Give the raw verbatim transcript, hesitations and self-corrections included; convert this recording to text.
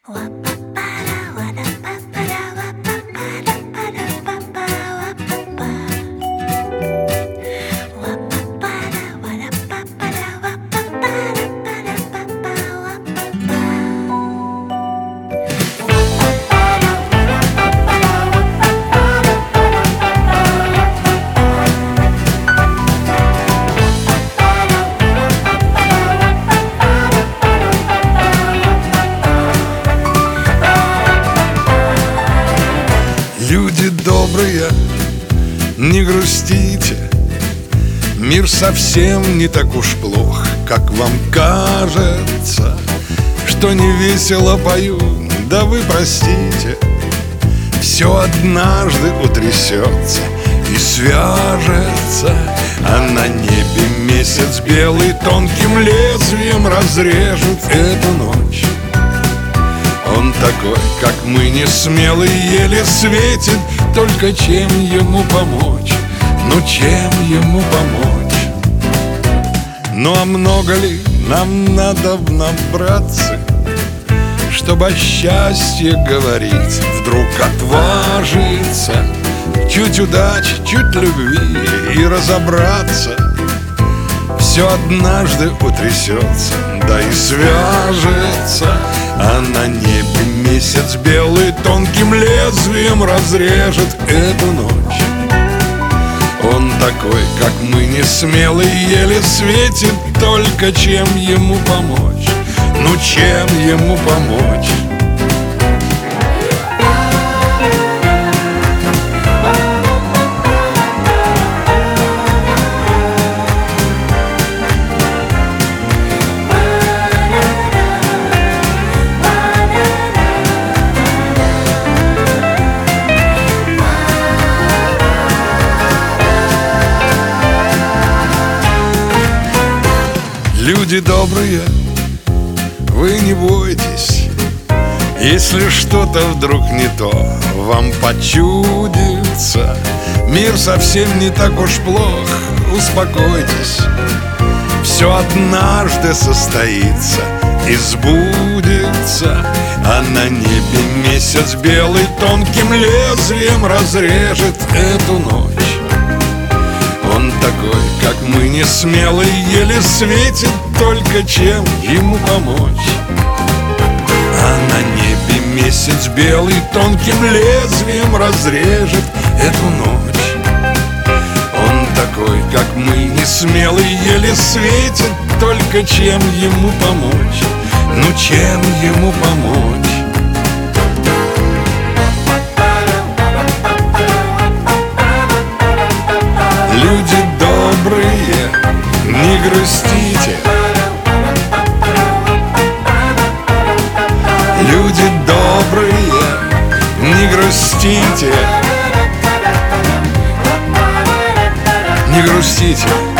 Люди добрые, не грустите, мир совсем не так уж плох, как вам кажется. Что не весело пою, да вы простите, все однажды утрясется и свяжется, а на небе месяц белый тонким лезвием разрежет эту ночь. Он такой, как мы, не смелый, еле светит, только чем ему помочь? Ну чем ему помочь? Ну а много ли нам надо набраться, чтобы о счастье говорить? Вдруг отважиться, чуть удачи, чуть любви и разобраться. Все однажды утрясется, да и свяжется, а на небе месяц белый тонким лезвием разрежет эту ночь. Он такой, как мы, не смелый, еле светит, только чем ему помочь? Ну чем ему помочь? Люди добрые, вы не бойтесь, если что-то вдруг не то вам почудится. Мир совсем не так уж плох, успокойтесь. Все однажды состоится и сбудется, а на небе месяц белый тонким лезвием разрежет эту ночь. Он такой, как мы, не смелый, еле светит, только чем ему помочь? А на небе месяц белый тонким лезвием разрежет эту ночь. Он такой, как мы, не смелый, еле светит, только чем ему помочь? Ну чем ему помочь? Люди добрые, не грустите. Люди добрые, не грустите. Не грустите.